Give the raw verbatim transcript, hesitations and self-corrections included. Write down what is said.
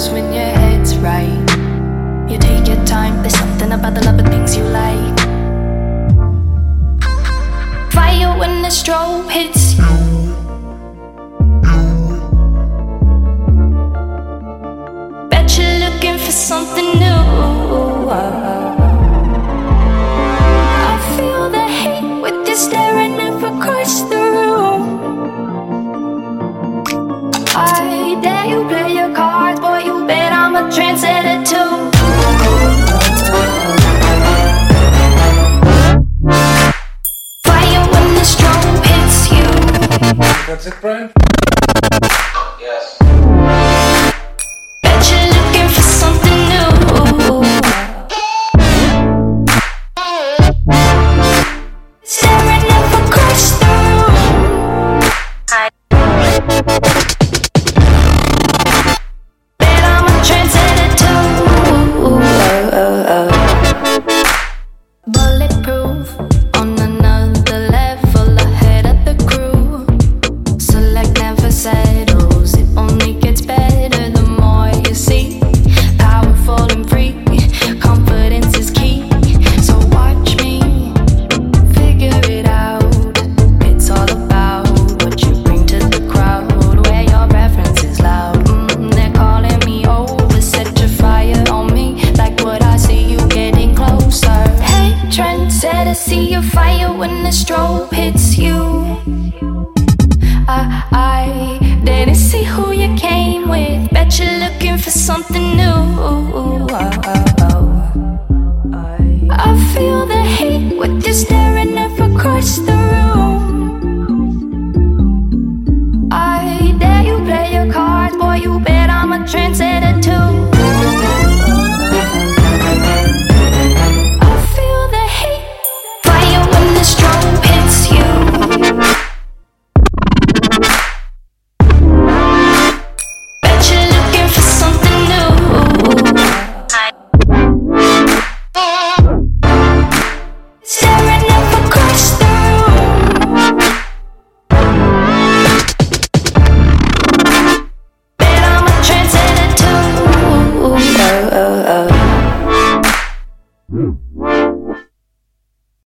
knows when your head's right. You take your time, there's something about the love of things you like. Fire when the strobe hits you. Bet you're looking for something new. I feel the hate with you staring across the room. I dare you play your cards, boy, you bet I'm a trendsetter too. Fire when the strobe hits you. That's it, Brian? Yes. Bet you're looking for something new. Staring up across the room. I bet I'm a trendsetter too. Bulletproof, on another level, ahead of the crew. Select never settles, it only gets better the more you see. Powerful and free, confidence is key. So watch me figure it out. It's all about what you bring to the crowd, where your reference is loud. Mm, they're calling me over, set your fire on me, like what I see you getting closer. Hey, trendsetter, see your fire when the strobe hits you. I, I didn't see who you came with. Bet you're looking for something new. I feel the